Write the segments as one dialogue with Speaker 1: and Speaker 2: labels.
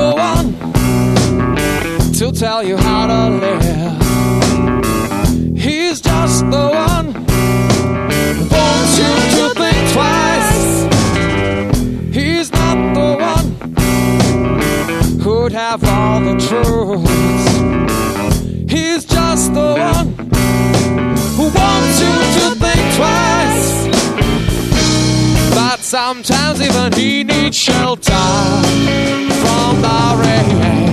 Speaker 1: the one to tell you how to live. He's just the one who wants you to think twice. He's not the one who'd have all the truth. He's just the one who wants you to think twice. But sometimes even he needs shelter from the rain.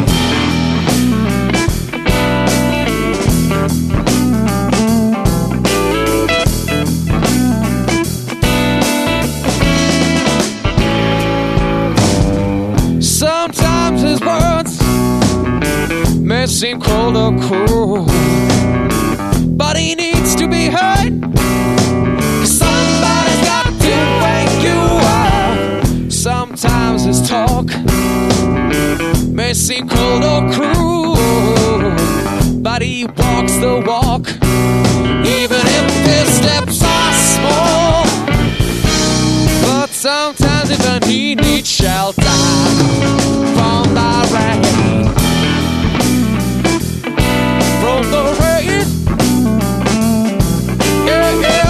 Speaker 1: Sometimes his words may seem cold or cruel, but he needs to be heard. Somebody's got to wake you up. Sometimes his talk may seem cold or cruel, but he walks the walk, even if his steps are small. But sometimes even he needs shelter from the rain. From the rain. Yeah, yeah.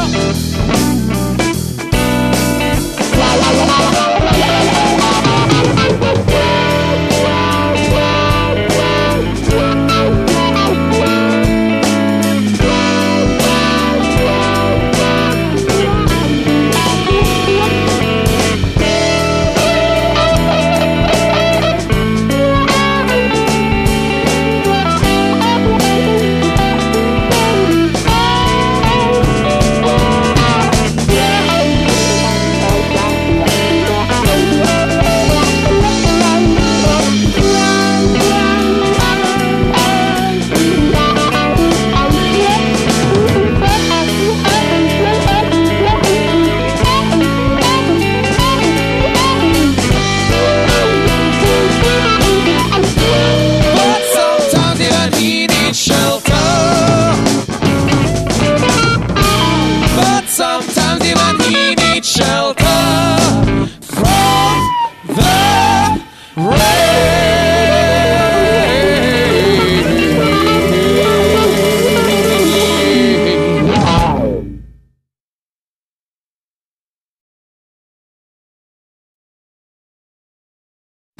Speaker 1: Sometimes even he needs shelter from the rain.